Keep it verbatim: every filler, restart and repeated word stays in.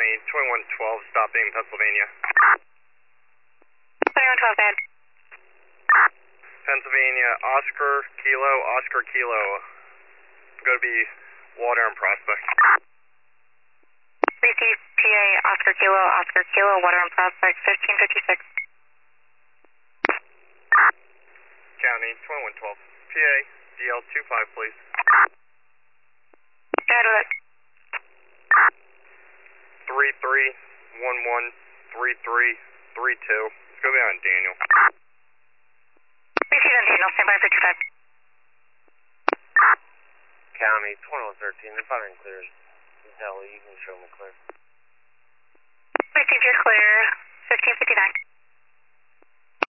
County, twenty-one twelve, stopping Pennsylvania. twenty-one twelve, bad. Pennsylvania, Oscar, Kilo, Oscar, Kilo. Going to be water and Prospect. three C P A, Oscar, Kilo, Oscar, Kilo, water and Prospect, fifteen fifty-six. County, twenty-one twelve. P A, D L two five, please. Bad with it. three three one one three three three two. It's going to be on Daniel. three C on Daniel, stand by for two five. County, twenty-one thirteen, they're firing clear. Tell you can show me clear. three C, you're clear, fifteen fifty-nine.